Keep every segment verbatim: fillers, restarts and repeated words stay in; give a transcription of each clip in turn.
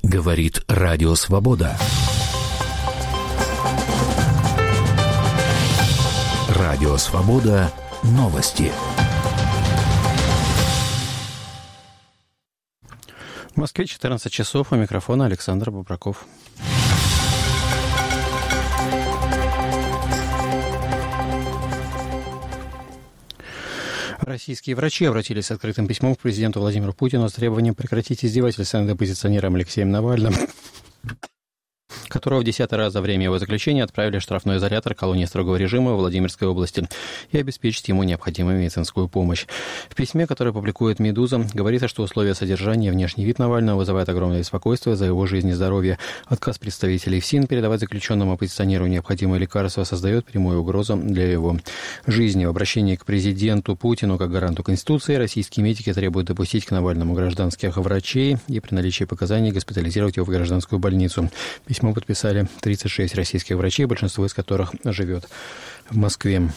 Говорит Радио Свобода. Радио Свобода. Новости. В Москве четырнадцать часов. У микрофона Александр Бобраков. Российские врачи обратились с открытым письмом к президенту Владимиру Путину с требованием прекратить издевательства над оппозиционером Алексеем Навальным, которого в десятый раз за время его заключения отправили в штрафной изолятор колонии строгого режима в Владимирской области, и обеспечить ему необходимую медицинскую помощь. В письме, которое публикует «Медуза», говорится, что условия содержания и внешний вид Навального вызывают огромное беспокойство за его жизнь и здоровье. Отказ представителей ФСИН передавать заключенному оппозиционеру необходимые лекарства создает прямую угрозу для его жизни. В обращении к президенту Путину как гаранту Конституции российские медики требуют допустить к Навальному гражданских врачей и при наличии показаний госпитализировать его в гражданскую больницу. Письмо подписали тридцать шесть российских врачей, большинство из которых живет в Москве.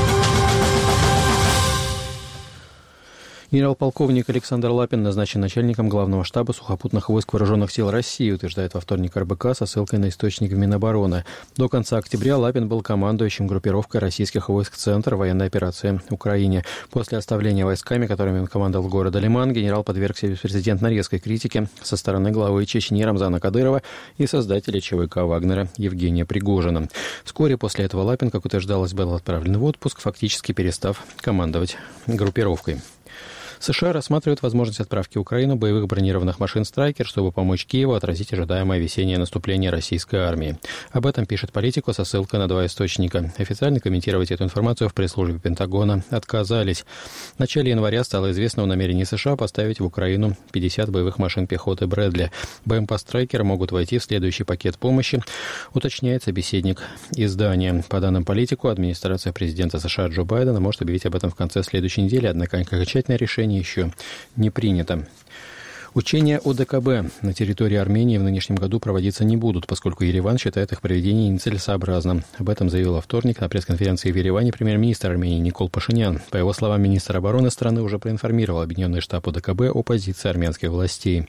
Генерал-полковник Александр Лапин назначен начальником Главного штаба сухопутных войск Вооруженных сил России, утверждает во вторник эр бэ ка со ссылкой на источник в Минобороны. До конца октября Лапин был командующим группировкой российских войск «Центр» военной операции в Украине. После оставления войсками, которыми он командовал города Лиман, генерал подвергся беспрецедентно резкой критике со стороны главы Чечни Рамзана Кадырова и создателя ЧВК «Вагнера» Евгения Пригожина. Вскоре после этого Лапин, как утверждалось, был отправлен в отпуск, фактически перестав командовать группировкой. США рассматривают возможность отправки в Украину боевых бронированных машин «Страйкер», чтобы помочь Киеву отразить ожидаемое весеннее наступление российской армии. Об этом пишет Политико со ссылкой на два источника. Официально комментировать эту информацию в пресс-службе Пентагона отказались. В начале января стало известно о намерении США поставить в Украину пятьдесят боевых машин пехоты «Брэдли». БМП «Страйкер» могут войти в следующий пакет помощи, уточняет собеседник издания. По данным Политико, администрация президента США Джо Байдена может объявить об этом в конце следующей недели, однако окончательное решение еще не принято. Учения о дэ ка бэ на территории Армении в нынешнем году проводиться не будут, поскольку Ереван считает их проведение нецелесообразным. Об этом заявил во вторник на пресс-конференции в Ереване премьер-министр Армении Никол Пашинян. По его словам, министр обороны страны уже проинформировал Объединенный штаб о дэ ка бэ о позиции армянских властей.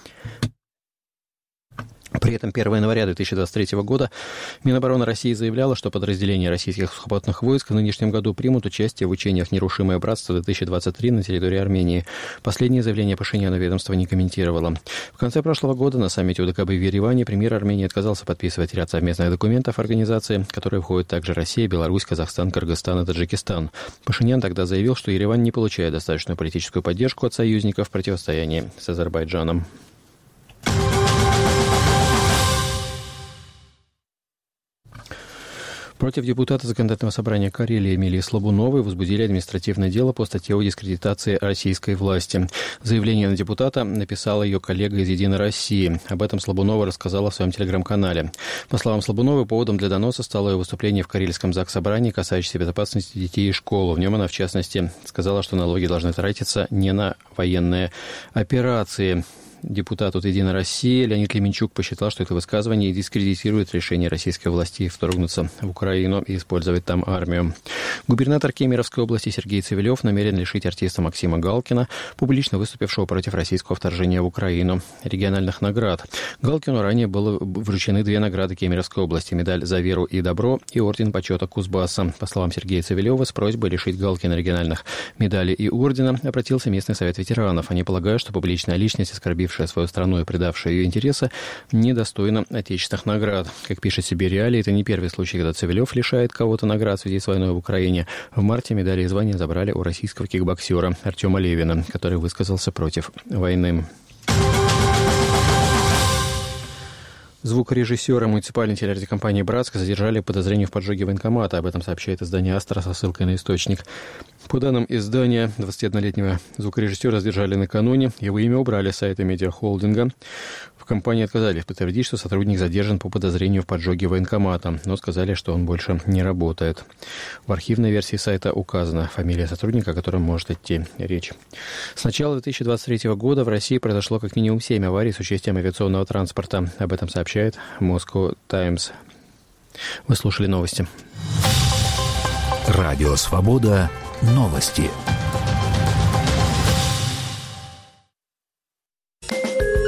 При этом первого января две тысячи двадцать третьего года Минобороны России заявляла, что подразделения российских сухопутных войск в нынешнем году примут участие в учениях «Нерушимое братство-две тысячи двадцать три» на территории Армении. Последнее заявление Пашиняна ведомство не комментировало. В конце прошлого года на саммите о дэ ка бэ в Ереване премьер Армении отказался подписывать ряд совместных документов организации, в которые входят также Россия, Беларусь, Казахстан, Кыргызстан и Таджикистан. Пашинян тогда заявил, что Ереван не получает достаточную политическую поддержку от союзников в противостоянии с Азербайджаном. Против депутата Законодательного собрания Карелии Эмилии Слабуновой возбудили административное дело по статье о дискредитации российской власти. Заявление на депутата написала ее коллега из «Единой России». Об этом Слабунова рассказала в своем телеграм-канале. По словам Слабуновой, поводом для доноса стало ее выступление в Карельском заксобрании, касающееся безопасности детей и школы. В нем она, в частности, сказала, что налоги должны тратиться не на военные операции. Депутат от «Единой России» Леонид Леменчук посчитал, что это высказывание дискредитирует решение российской власти вторгнуться в Украину и использовать там армию. Губернатор Кемеровской области Сергей Цивилев намерен лишить артиста Максима Галкина, публично выступившего против российского вторжения в Украину, региональных наград. Галкину ранее были вручены две награды Кемеровской области – медаль «За веру и добро» и орден почета Кузбасса. По словам Сергея Цивилева, с просьбой лишить Галкина региональных медалей и ордена обратился местный совет ветеранов. Они полагают, что публичная личность, оскорбившая свою страну и предавшая ее интересы, недостойна отечественных наград. Как пишет себе «Реалии», это не первый случай, когда Цивилев лишает кого-то наград в связи с войной в Украине. В марте медали и звания забрали у российского кикбоксера Артема Левина, который высказался против войны. Звукорежиссера муниципальной телерадиокомпании «Братск» задержали по подозрению в поджоге военкомата. Об этом сообщает издание «Астра» со ссылкой на источник. По данным издания, двадцатиоднолетнего звукорежиссера задержали накануне. Его имя убрали с сайта медиахолдинга. В компании отказались подтвердить, что сотрудник задержан по подозрению в поджоге военкомата, но сказали, что он больше не работает. В архивной версии сайта указана фамилия сотрудника, о котором может идти речь. С начала две тысячи двадцать третьего года в России произошло как минимум семь аварий с участием авиационного транспорта. Об этом сообщает Moscow Times. Вы слушали новости. Радио Свобода. Новости.